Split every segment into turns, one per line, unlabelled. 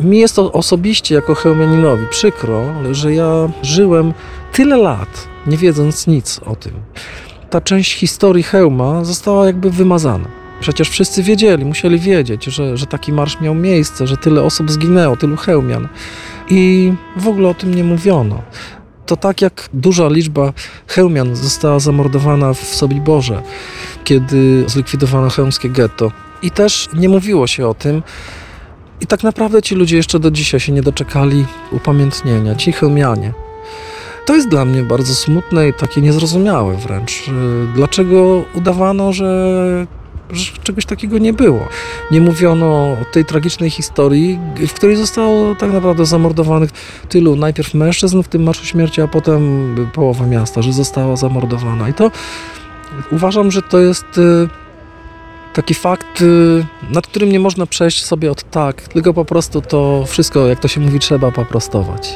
mi jest to osobiście jako chełmianinowi przykro, że ja żyłem tyle lat, nie wiedząc nic o tym. Ta część historii Chełma została jakby wymazana. Przecież wszyscy wiedzieli, musieli wiedzieć, że taki marsz miał miejsce, że tyle osób zginęło, tylu chełmian. I w ogóle o tym nie mówiono. To tak jak duża liczba chełmian została zamordowana w Sobiborze, kiedy zlikwidowano chełmskie getto. I też nie mówiło się o tym. I tak naprawdę ci ludzie jeszcze do dzisiaj się nie doczekali upamiętnienia, ci chełmianie. To jest dla mnie bardzo smutne i takie niezrozumiałe wręcz. Dlaczego udawano, że czegoś takiego nie było? Nie mówiono o tej tragicznej historii, w której zostało tak naprawdę zamordowanych tylu najpierw mężczyzn w tym Marszu Śmierci, a potem połowa miasta, że została zamordowana. I to uważam, że to jest taki fakt, nad którym nie można przejść sobie od tak, tylko po prostu to wszystko, jak to się mówi, trzeba poprostować.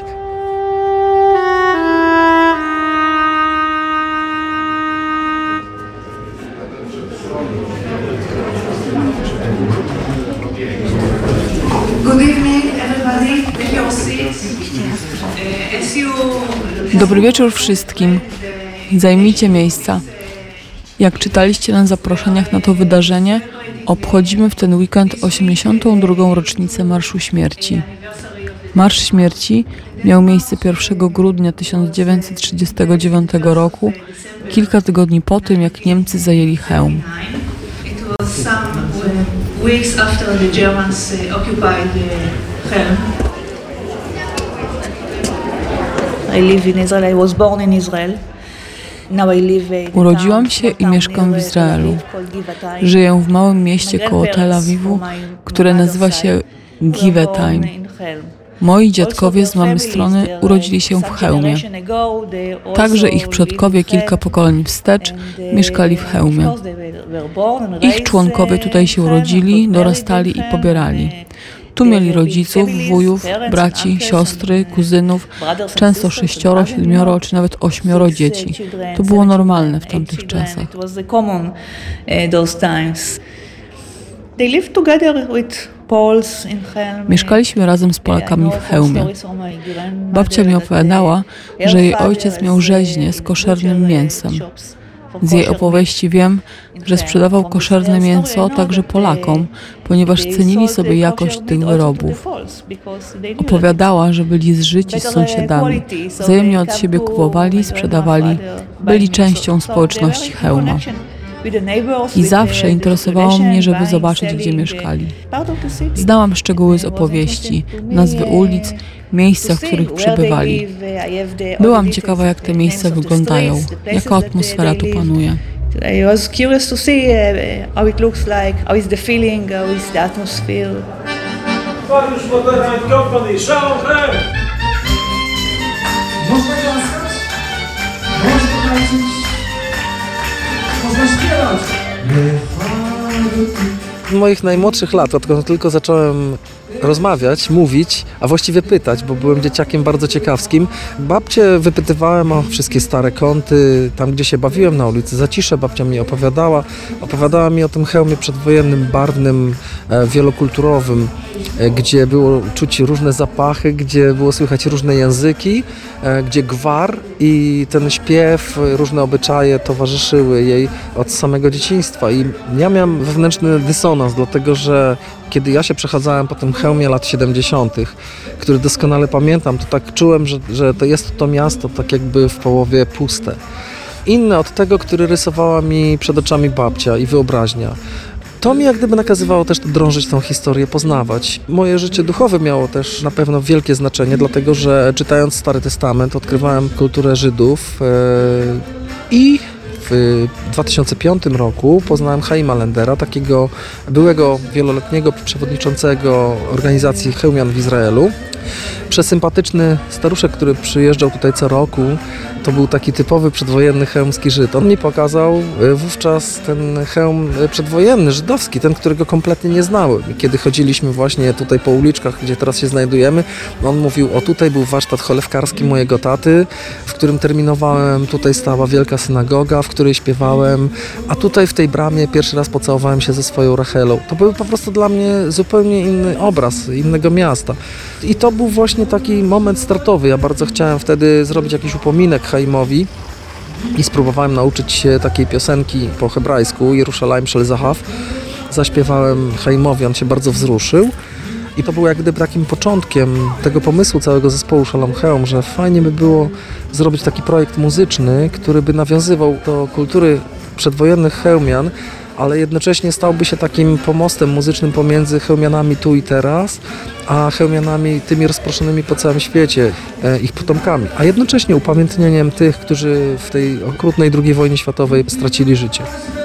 Dobry wieczór wszystkim. Zajmijcie miejsca. Jak czytaliście na zaproszeniach na to wydarzenie, obchodzimy w ten weekend 82. rocznicę Marszu Śmierci. Marsz Śmierci miał miejsce 1 grudnia 1939 roku, kilka tygodni po tym, jak Niemcy zajęli Chełm. Urodziłam się i mieszkam w Izraelu. Żyję w małym mieście koło Tel Awiwu, które nazywa się Givetain. Moi dziadkowie z mamy strony urodzili się w Chełmie. Także ich przodkowie kilka pokoleń wstecz mieszkali w Chełmie. Ich członkowie tutaj się urodzili, dorastali i pobierali. Tu mieli rodziców, wujów, braci, siostry, kuzynów, często 6, 7 czy nawet 8 dzieci. To było normalne w tamtych czasach. Mieszkaliśmy razem z Polakami w Chełmie. Babcia mi opowiadała, że jej ojciec miał rzeźnię z koszernym mięsem. Z jej opowieści wiem, że sprzedawał koszerne mięso także Polakom, ponieważ cenili sobie jakość tych wyrobów. Opowiadała, że byli zżyci z sąsiadami, wzajemnie od siebie kupowali, sprzedawali, byli częścią społeczności Chełma. I zawsze interesowało mnie, żeby zobaczyć, gdzie mieszkali. Znałam szczegóły z opowieści, nazwy ulic, miejsca, w których przebywali. Byłam ciekawa, jak te miejsca wyglądają, jaka atmosfera tu panuje.
I was curious to see how it looks like, how is the feeling, how is the atmosphere.
Można klaskać? Można tańczyć? Można śpiewać?
Z moich najmłodszych lat, odkąd tylko zacząłem rozmawiać, mówić, a właściwie pytać, bo byłem dzieciakiem bardzo ciekawskim. Babcię wypytywałem o wszystkie stare kąty, tam gdzie się bawiłem na ulicy Zacisze, babcia mi opowiadała mi o tym Chełmie przedwojennym, barwnym, wielokulturowym, gdzie było czuć różne zapachy, gdzie było słychać różne języki, gdzie gwar i ten śpiew, różne obyczaje towarzyszyły jej od samego dzieciństwa. I ja miałem wewnętrzny dysonans, dlatego że kiedy ja się przechadzałem po tym Chełmie lat 70., który doskonale pamiętam, to tak czułem, że to jest to miasto tak jakby w połowie puste. Inne od tego, który rysowała mi przed oczami babcia i wyobraźnia. To mi jak gdyby nakazywało też drążyć tą historię, poznawać. Moje życie duchowe miało też na pewno wielkie znaczenie, dlatego że czytając Stary Testament odkrywałem kulturę Żydów i w 2005 roku poznałem Chaima Lendera, takiego byłego wieloletniego przewodniczącego organizacji Chełmian w Izraelu. Przesympatyczny staruszek, który przyjeżdżał tutaj co roku, to był taki typowy przedwojenny chełmski Żyd. On mi pokazał wówczas ten chełm przedwojenny, żydowski, ten, którego kompletnie nie znałem. I kiedy chodziliśmy właśnie tutaj po uliczkach, gdzie teraz się znajdujemy, on mówił, o tutaj był warsztat cholewkarski mojego taty, w którym terminowałem, tutaj stała wielka synagoga, w której śpiewałem, a tutaj w tej bramie pierwszy raz pocałowałem się ze swoją Rachelą. To był po prostu dla mnie zupełnie inny obraz, innego miasta. I to był właśnie taki moment startowy. Ja bardzo chciałem wtedy zrobić jakiś upominek Chaimowi i spróbowałem nauczyć się takiej piosenki po hebrajsku, Jerusalem Shel Zahav. Zaśpiewałem Chaimowi, on się bardzo wzruszył. I to było jak gdyby takim początkiem tego pomysłu całego zespołu Shalom Chełm, że fajnie by było zrobić taki projekt muzyczny, który by nawiązywał do kultury przedwojennych chełmian, ale jednocześnie stałby się takim pomostem muzycznym pomiędzy chełmianami tu i teraz, a chełmianami tymi rozproszonymi po całym świecie, ich potomkami, a jednocześnie upamiętnieniem tych, którzy w tej okrutnej II wojnie światowej stracili życie.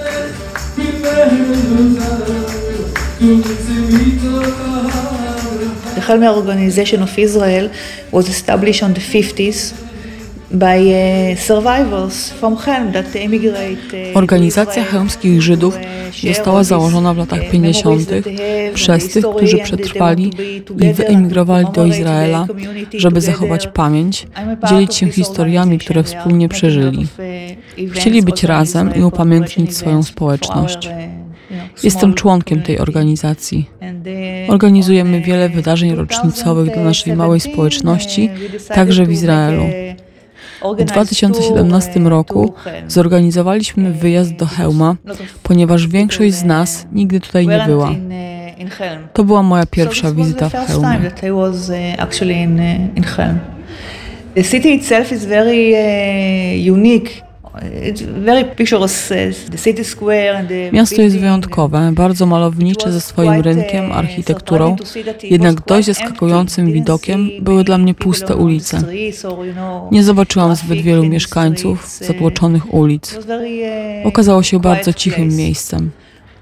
The Helmer Organization of Israel was established in the 50s by survivors from Helm that emigrate.
Organizacja chełmskich Żydów została założona w latach 50. przez tych, którzy przetrwali i wyemigrowali do Izraela, żeby zachować pamięć, dzielić się historiami, które wspólnie przeżyli. Chcieli być razem i upamiętnić swoją społeczność. Jestem członkiem tej organizacji. Organizujemy wiele wydarzeń rocznicowych dla naszej małej społeczności, także w Izraelu. W 2017 roku zorganizowaliśmy wyjazd do Chełma, ponieważ większość z nas nigdy tutaj nie była. To była moja pierwsza wizyta w Chełmie.
The city itself is very unique.
Miasto jest wyjątkowe, bardzo malownicze ze swoim rynkiem, architekturą, jednak dość zaskakującym widokiem były dla mnie puste ulice. Nie zobaczyłam zbyt wielu mieszkańców zatłoczonych ulic. Okazało się bardzo cichym miejscem.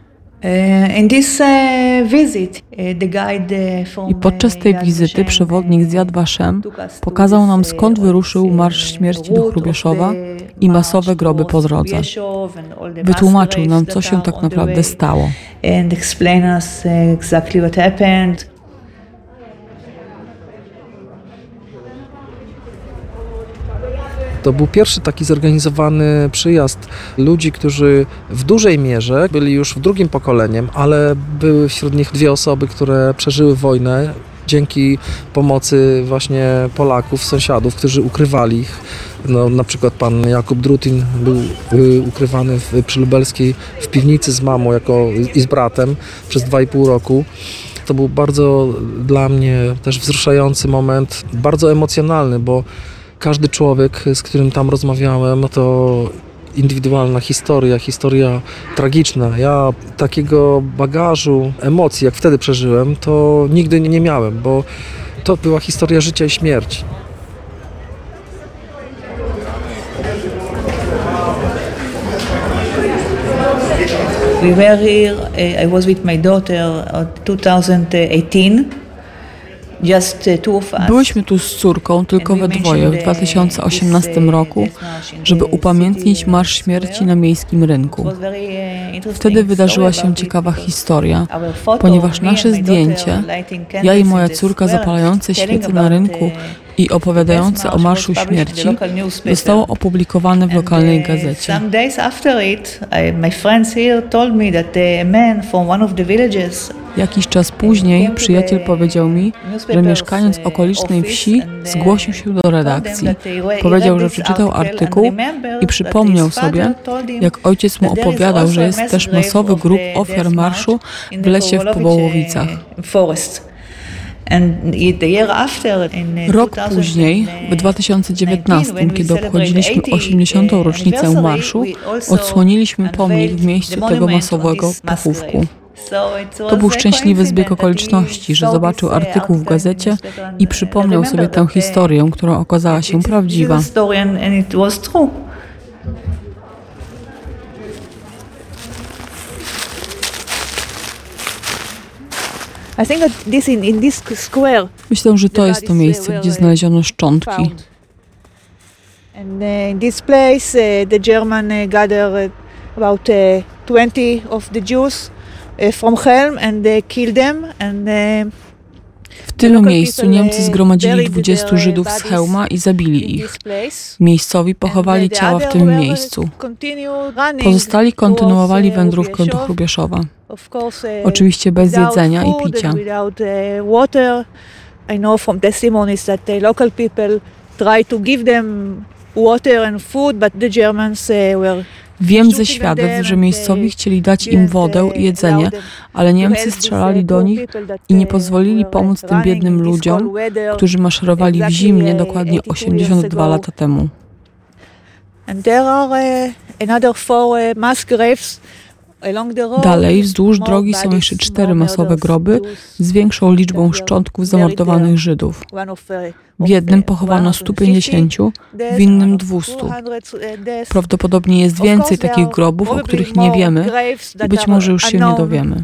I podczas tej wizyty przewodnik z Yad Vashem pokazał nam, skąd wyruszył Marsz Śmierci do Hrubieszowa i masowe groby po drodze. Wytłumaczył nam, co się tak naprawdę stało.
To był pierwszy taki zorganizowany przyjazd ludzi, którzy w dużej mierze byli już drugim pokoleniem, ale były wśród nich dwie osoby, które przeżyły wojnę dzięki pomocy właśnie Polaków, sąsiadów, którzy ukrywali ich. No, na przykład pan Jakub Drutin był ukrywany przy Lubelskiej w piwnicy z mamą i z bratem przez 2,5 roku. To był bardzo dla mnie też wzruszający moment, bardzo emocjonalny, bo każdy człowiek, z którym tam rozmawiałem, to indywidualna historia tragiczna. Ja takiego bagażu emocji, jak wtedy przeżyłem, to nigdy nie miałem, bo to była historia życia i śmierci.
We were here, I was with my daughter in 2018.
Byłyśmy tu z córką tylko we dwoje w 2018 roku, żeby upamiętnić Marsz Śmierci na miejskim rynku. Wtedy wydarzyła się ciekawa historia, ponieważ nasze zdjęcie, ja i moja córka zapalające świece na rynku i opowiadające o Marszu Śmierci, zostało opublikowane w lokalnej gazecie. Jakiś czas później przyjaciel powiedział mi, że mieszkaniec okolicznej wsi zgłosił się do redakcji. Powiedział, że przeczytał artykuł i przypomniał sobie, jak ojciec mu opowiadał, że jest też masowy grób ofiar marszu w lesie w Pobołowicach. Rok później, w 2019, kiedy obchodziliśmy 80. rocznicę marszu, odsłoniliśmy pomnik w miejscu tego masowego pochówku. To był szczęśliwy zbieg okoliczności, że zobaczył artykuł w gazecie i przypomniał sobie tę historię, która okazała się prawdziwa.
I think that in this square
Myślę, że to jest to miejsce, gdzie znaleziono szczątki.
And in this place, the German gathered about 20 of the Jews from Helm and killed them. And
w tym miejscu Niemcy zgromadzili 20 Żydów z Chełma i zabili ich. Miejscowi pochowali ciała w tym miejscu. Pozostali kontynuowali wędrówkę do Hrubieszowa. Oczywiście bez jedzenia i picia.
I know from testimonies that the local people tried to give them water and food, but the Germans were.
Wiem ze świadectw, że miejscowi chcieli dać im wodę i jedzenie, ale Niemcy strzelali do nich i nie pozwolili pomóc tym biednym ludziom, którzy maszerowali w zimnie dokładnie 82 lata temu. Dalej, wzdłuż drogi są jeszcze 4 masowe groby z większą liczbą szczątków zamordowanych Żydów. W jednym pochowano 150, w innym 200. Prawdopodobnie jest więcej takich grobów, o których nie wiemy i być może już się nie dowiemy.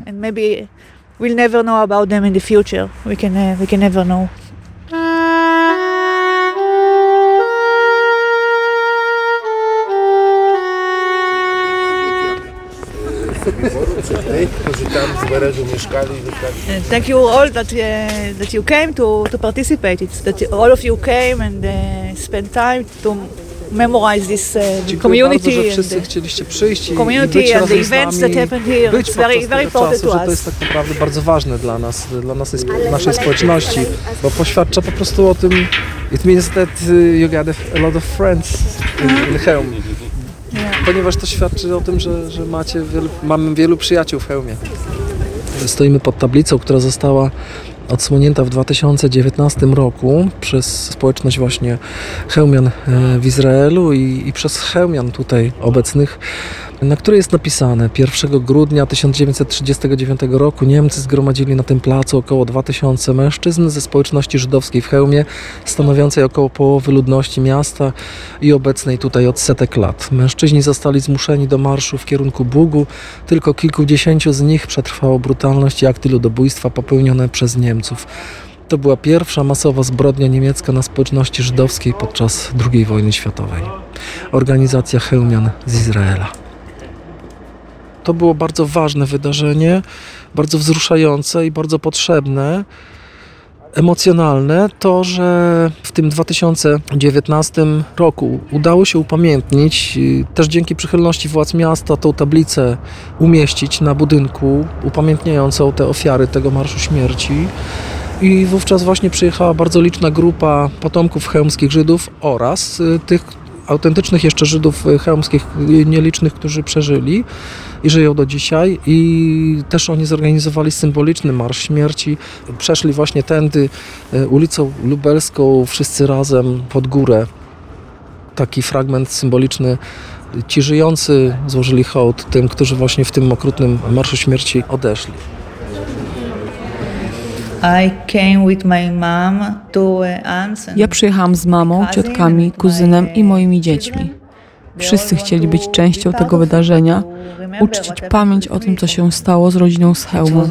Thank you all that you came to participate. It's that all of you came and spent time to memorize this community.
Bardzo, że wszyscy chcieliście przyjść i
community
być
and the
razem z
events
nami,
that happened here.
być
It's very important
czasu,
to
że to jest
us.
tak naprawdę bardzo ważne dla nas, naszej społeczności, bo poświadcza po prostu o tym. It means that you got a lot of friends in Chełm. Ponieważ to świadczy o tym, że mamy wielu przyjaciół w Chełmie. Stoimy pod tablicą, która została odsłonięta w 2019 roku przez społeczność właśnie Chełmian w Izraelu i przez Chełmian tutaj obecnych, na której jest napisane: 1 grudnia 1939 roku Niemcy zgromadzili na tym placu około 2000 mężczyzn ze społeczności żydowskiej w Chełmie, stanowiącej około połowy ludności miasta i obecnej tutaj od setek lat. Mężczyźni zostali zmuszeni do marszu w kierunku Bugu. Tylko kilkudziesięciu z nich przetrwało brutalność i akty ludobójstwa popełnione przez Niemców. To była pierwsza masowa zbrodnia niemiecka na społeczności żydowskiej podczas II wojny światowej. Organizacja Chełmian z Izraela. To było bardzo ważne wydarzenie, bardzo wzruszające i bardzo potrzebne, emocjonalne. To, że w tym 2019 roku udało się upamiętnić, też dzięki przychylności władz miasta, tą tablicę umieścić na budynku upamiętniającą te ofiary tego Marszu Śmierci. I wówczas właśnie przyjechała bardzo liczna grupa potomków chełmskich Żydów oraz tych autentycznych jeszcze Żydów chełmskich, nielicznych, którzy przeżyli i żyją do dzisiaj. I też oni zorganizowali symboliczny Marsz Śmierci. Przeszli właśnie tędy ulicą Lubelską, wszyscy razem pod górę. Taki fragment symboliczny. Ci żyjący złożyli hołd tym, którzy właśnie w tym okrutnym Marszu Śmierci odeszli.
Ja przyjechałam z mamą, ciotkami, kuzynem i moimi dziećmi. Wszyscy chcieli być częścią tego wydarzenia, uczcić pamięć o tym, co się stało z rodziną z Chełmu.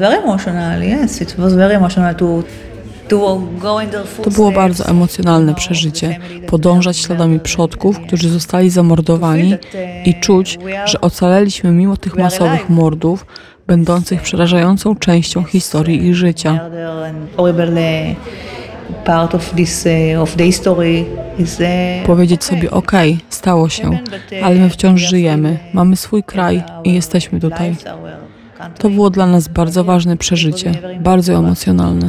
To było bardzo emocjonalne przeżycie, podążać śladami przodków, którzy zostali zamordowani i czuć, że ocaleliśmy mimo tych masowych mordów, będących przerażającą częścią historii ich życia. Powiedzieć sobie: okej, stało się, ale my wciąż żyjemy, mamy swój kraj i jesteśmy tutaj. To było dla nas bardzo ważne przeżycie, bardzo emocjonalne.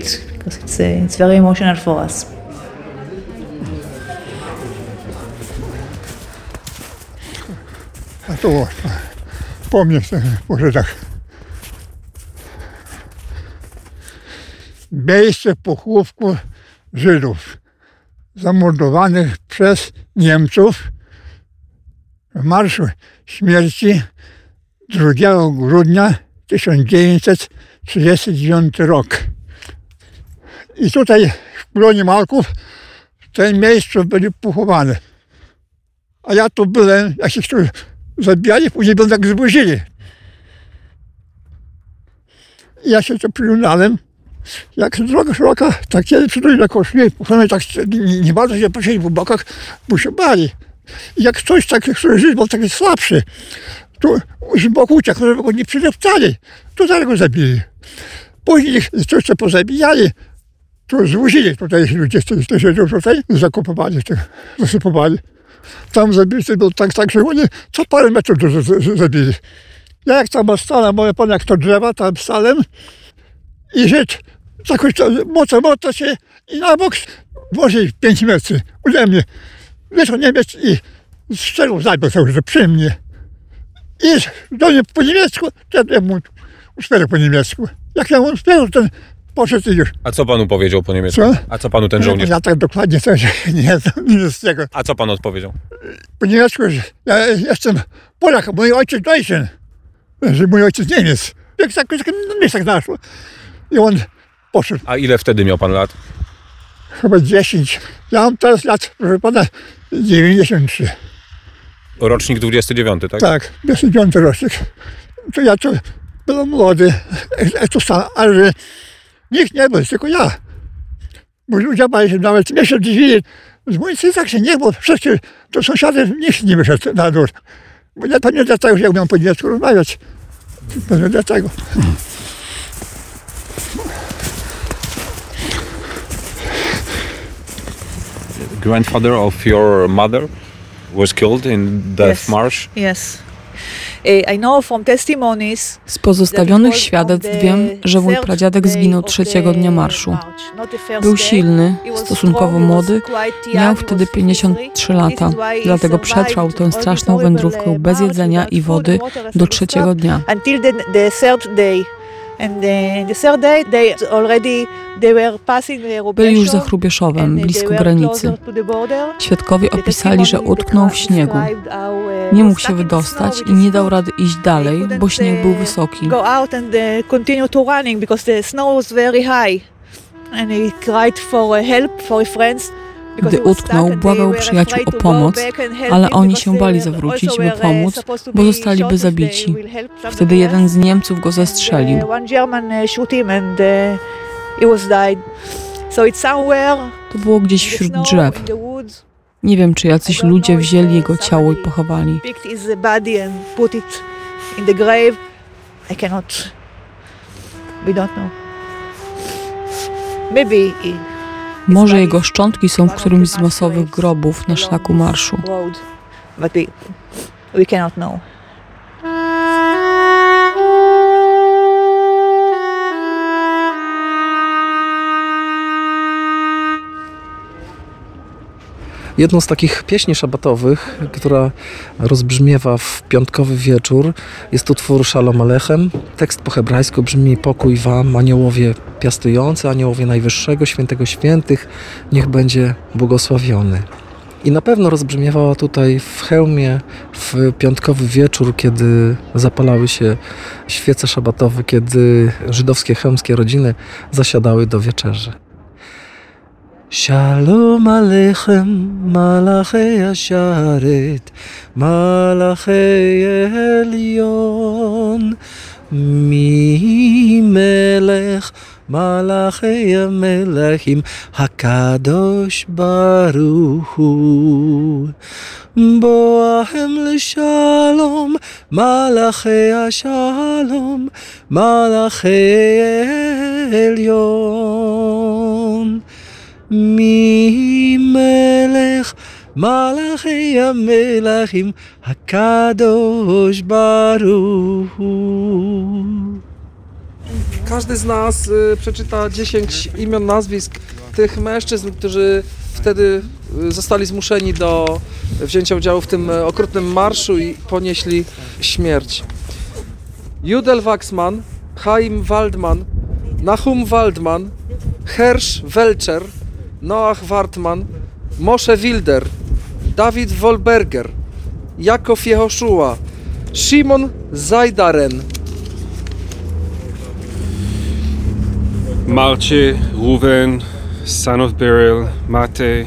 A to pomnę może tak. Miejsce pochówku Żydów zamordowanych przez Niemców w Marszu Śmierci 2 grudnia 1939 rok. I tutaj w Klonie Malków w tym miejscu byli pochowane. A ja tu byłem, jak się tu zabijali, później byłem tak zwozili. Ja się to przyglądałem jak droga szeroka, tak kiedy przyszli na koszuli, tak nie bardzo się posiedzi po bokach, bo się bali. I jak ktoś taki, który żył, był taki słabszy, to z boku uciekł, żeby go nie przydeptali, to zaraz go zabili. Później coś co pozabijali, to zwozili tutaj ludzie, którzy siedzą tutaj, zakopowali, zasypowali. Tam zabity był tak, że oni co parę metrów zabili. Ja jak tam stałem, moje pan jak to drzewa, tam stałem i rzecz, jakoś mocno się i na bok może 5 metrów ode mnie. Wyszł Niemiec i strzelał zabił cały, że przy mnie. I do mnie po niemiecku, ja mu uspierał po niemiecku. Jak ja mu uspierał, ten poszedł i już.
A co panu powiedział po niemiecku?
Co?
A co panu ten żołnierz?
Ja tak dokładnie coś nie z tego.
A co pan odpowiedział?
Po niemiecku, że ja jestem Polak, mój ojciec Deutschen, że mój ojciec Niemiec. Jak tak naszło. I on poszedł.
A ile wtedy miał pan lat?
Chyba 10. Ja mam teraz lat, proszę pana, 93.
Rocznik 29, tak?
Tak, 29 rocznik. To ja to byłem młody, to sam, ale że nikt nie był, tylko ja. Bo ludzie bali się nawet, mnie się dziwili. Z ulicy tak się nie było, wszyscy, to sąsiady, nikt nie wyszedł na dół. Bo ja pewnie dlatego, że ja umiałem po niemiecku rozmawiać. Pewnie dlatego.
Grandfather of your mother was killed in Death March?
Yes. I know from testimonies.
Z pozostawionych świadectw wiem, że mój pradziadek zginął 3 dnia marszu. Był silny, stosunkowo młody, miał wtedy 53 lata, dlatego przetrwał tę straszną wędrówkę bez jedzenia i wody do 3 dnia. Byli już za Hrubieszowem, blisko granicy. Świadkowie opisali, że utknął w śniegu. Nie mógł się wydostać i nie dał rady iść dalej, bo śnieg był wysoki. Gdy utknął, błagał przyjaciół o pomoc, ale oni się bali zawrócić, by pomóc, bo zostaliby zabici. Wtedy jeden z Niemców go zastrzelił. To było gdzieś wśród drzew. Nie wiem, czy jacyś ludzie wzięli jego ciało i pochowali. Może jego szczątki są w którymś z masowych grobów na szlaku marszu.
Jedną z takich pieśni szabatowych, która rozbrzmiewa w piątkowy wieczór, jest utwór Shalom Alechem. Tekst po hebrajsku brzmi: pokój wam, aniołowie piastujący, aniołowie Najwyższego, Świętego Świętych, niech będzie błogosławiony. I na pewno rozbrzmiewała tutaj w Chełmie w piątkowy wieczór, kiedy zapalały się świece szabatowe, kiedy żydowskie chełmskie rodziny zasiadały do wieczerzy. Shalom Alechem, Malachei Asharet, Malachei Elyon, Mi Melech, Malachei Melechim, Hakadosh Baruch Hu. Boahem L'Shalom, Malachei Ashalom, Malachei Elyon. Mi melech malachei melechim hakadosh baruch hu. Każdy z nas przeczyta 10 imion, nazwisk tych mężczyzn, którzy wtedy zostali zmuszeni do wzięcia udziału w tym okrutnym marszu i ponieśli śmierć. Judel Waxman, Chaim Waldman, Nahum Waldman, Hersch Welcher, Noach Wartman, Moshe Wilder, Dawid Wolberger, Jakob Jehoszua, Shimon Zajdaren.
Marche, Reuven, son of Beryl, Mate,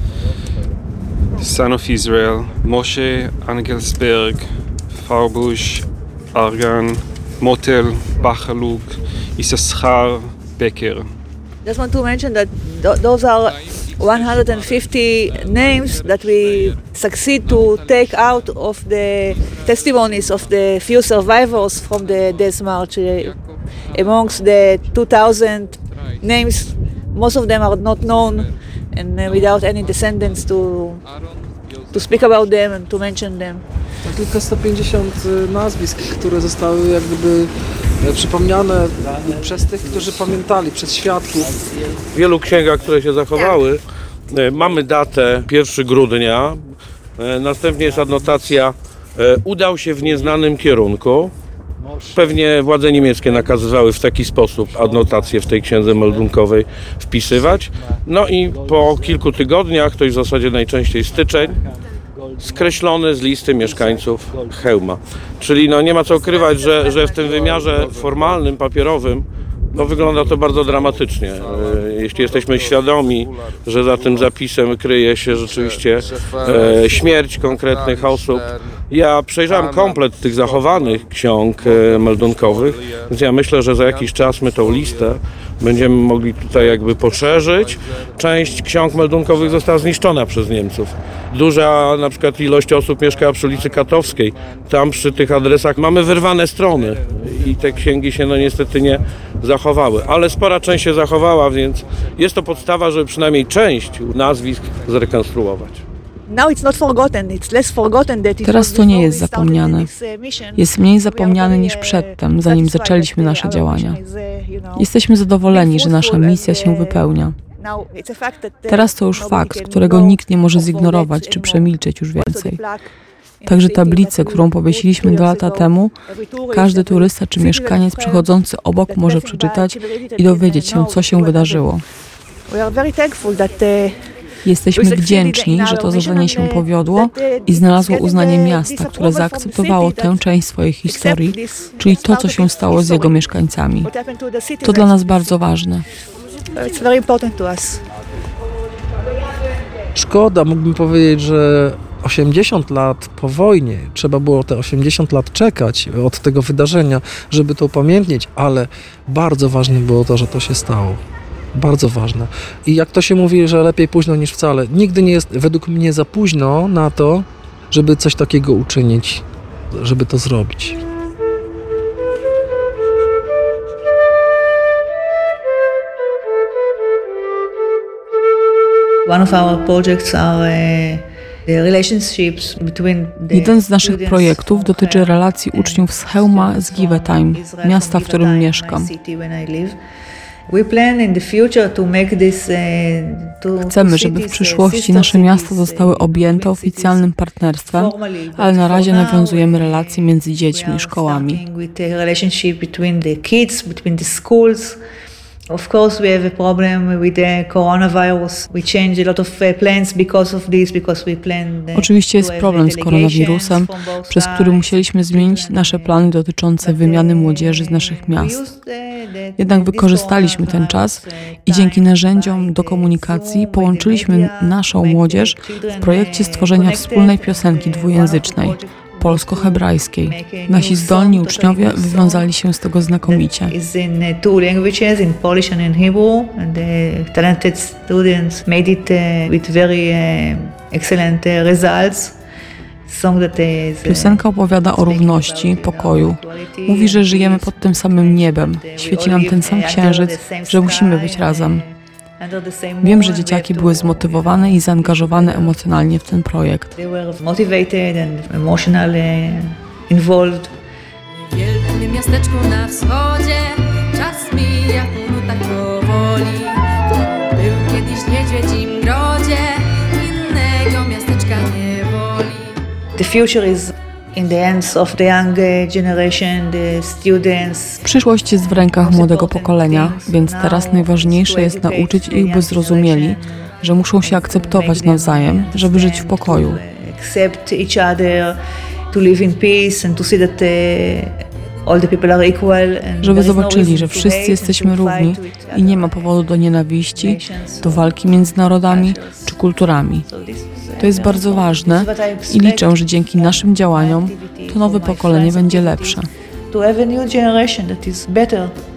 son of Israel, Moshe Angelsberg, Farbush, Argan, Motel, Bachaluk, Issachar, Bekir.
Just want to mention that those are 150 names that we succeed to take out of the testimonies of the few survivors from the Death March. Amongst the 2,000 names, most of them are not known and without any descendants to speak about them and to mention them.
To tylko 150 nazwisk, które zostały jak gdyby przypomniane przez tych, którzy pamiętali, przez świadków.
W wielu księgach, które się zachowały, mamy datę 1 grudnia, następnie jest adnotacja udał się w nieznanym kierunku. Pewnie władze niemieckie nakazywały w taki sposób adnotację w tej księdze meldunkowej wpisywać. No i po kilku tygodniach, to już w zasadzie najczęściej styczeń, skreślony z listy mieszkańców Chełma. Czyli nie ma co ukrywać, że w tym wymiarze formalnym, papierowym wygląda to bardzo dramatycznie. Jeśli jesteśmy świadomi, że za tym zapisem kryje się rzeczywiście śmierć konkretnych osób. Ja przejrzałem komplet tych zachowanych ksiąg meldunkowych, więc ja myślę, że za jakiś czas my tą listę będziemy mogli tutaj jakby poszerzyć. Część ksiąg meldunkowych została zniszczona przez Niemców. Duża na przykład ilość osób mieszkała przy ulicy Katowskiej. Tam przy tych adresach mamy wyrwane strony i te księgi się niestety nie zachowały. Ale spora część się zachowała, więc jest to podstawa, żeby przynajmniej część nazwisk zrekonstruować.
Teraz to nie jest zapomniane. Jest mniej zapomniane niż przedtem, zanim zaczęliśmy nasze działania. Jesteśmy zadowoleni, że nasza misja się wypełnia. Teraz to już fakt, którego nikt nie może zignorować czy przemilczeć już więcej. Także tablicę, którą powiesiliśmy 2 lata temu, każdy turysta czy mieszkaniec przechodzący obok może przeczytać i dowiedzieć się, co się wydarzyło. Jesteśmy wdzięczni, że to zadanie się powiodło i znalazło uznanie miasta, które zaakceptowało tę część swojej historii, czyli to, co się stało z jego mieszkańcami. To dla nas bardzo ważne.
Szkoda, mógłbym powiedzieć, że 80 lat po wojnie, trzeba było te 80 lat czekać od tego wydarzenia, żeby to upamiętnić, ale bardzo ważne było to, że to się stało. Bardzo ważne. I jak to się mówi, że lepiej późno niż wcale. Nigdy nie jest według mnie za późno na to, żeby coś takiego uczynić, żeby to zrobić.
One of our projects are
Jeden z naszych projektów dotyczy relacji uczniów z Chełma z Givetheim, miasta, w którym mieszkam. Chcemy, żeby w przyszłości nasze miasta zostały objęte oficjalnym partnerstwem, ale na razie nawiązujemy relacje między dziećmi i szkołami.
Of course, we have a problem with the coronavirus. We changed a lot of plans because of this, because we planned.
Oczywiście jest problem z koronawirusem, przez który musieliśmy zmienić nasze plany dotyczące wymiany młodzieży z naszych miast. Jednak wykorzystaliśmy ten czas i dzięki narzędziom do komunikacji połączyliśmy naszą młodzież w projekcie stworzenia wspólnej piosenki dwujęzycznej, polsko-hebrajskiej. Nasi zdolni uczniowie wywiązali się z tego znakomicie. Piosenka opowiada o równości, pokoju. Mówi, że żyjemy pod tym samym niebem. Świeci nam ten sam księżyc, że musimy być razem. Wiem, że dzieciaki były zmotywowane i zaangażowane emocjonalnie w ten projekt.
W wielkim miasteczku na wschodzie czas mija w minutach powoli. Był kiedyś niedźwiedź i mgrodzie, innego miasteczka nie woli.
The future is in the hands of the young generation, the students.
Przyszłość jest w rękach młodego pokolenia, więc teraz najważniejsze jest nauczyć ich, by zrozumieli, że muszą się akceptować nawzajem, żeby żyć w pokoju.
Accept each other, to live in peace and to see that all the people are equal.
Żeby zobaczyli, że wszyscy jesteśmy równi i nie ma powodu do nienawiści, do walki między narodami czy kulturami. To jest bardzo ważne i liczę, że dzięki naszym działaniom to nowe pokolenie będzie lepsze.
To have a new generation that is better.